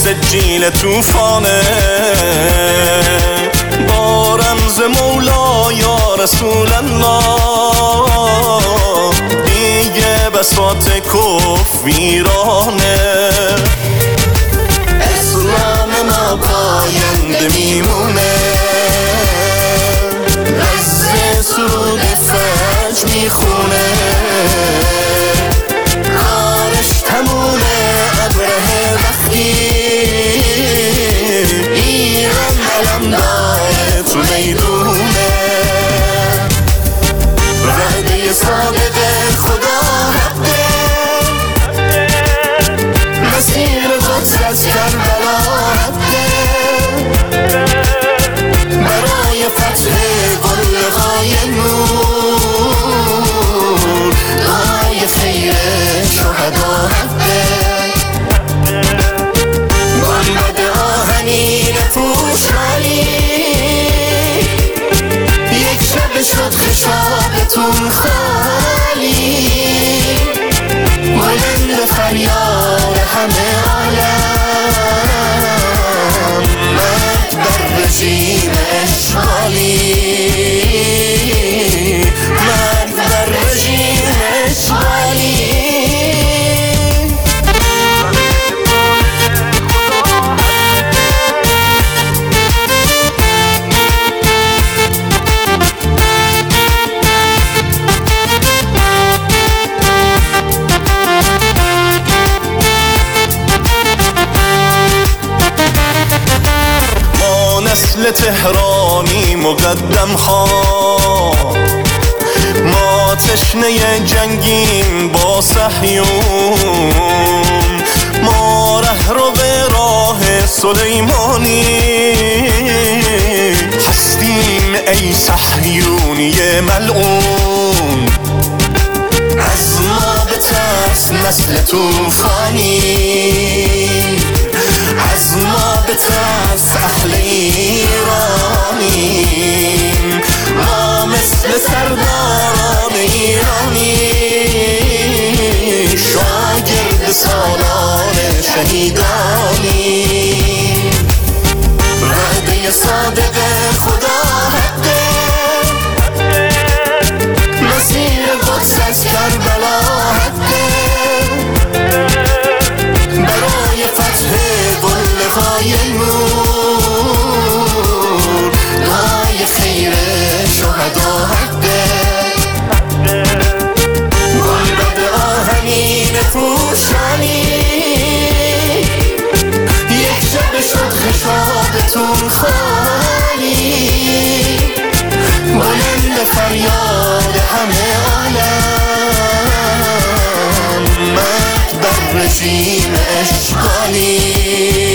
سجیل توفانه با رمز مولا یا رسول الله دیگه بساط کف ویرانه اسلام ما پاینده میمونه لحظه سرود فجر میخونه کارش تمونه ابره وقتی ایران علم داره تو میدونه وعده صادق خدا حقه مسیر قدس از کربلا حقه برای فتح قلهای نور دعای خیر شهدا حقه گنبد آهنین پوشانی یک شب شد خشابتون خالی بلند فریاد همه عالم مرد بر رژیم اشغالی مرد بر رژیم اشغالی نسل تهرانی مقدم ها ما تشنه جنگیم با صهیون ما رهرو به راه سلیمانی هستیم ای صهیونی ملعون از ما بترس نسل توفانی از ما بترس اهل ایرانیم ما مثل سرداران ایرانی شاگرد سالار شهیدانیم وعده صادق خدا حقه مسیر قدس از کربلا حقه برای فتح قلهای نور دعای خیر شهدا حقه گنبد آهنین پوشانی یک شب شد خشابتون خالی بلند فریاد همه عالم مرد بر رژیم اشغالی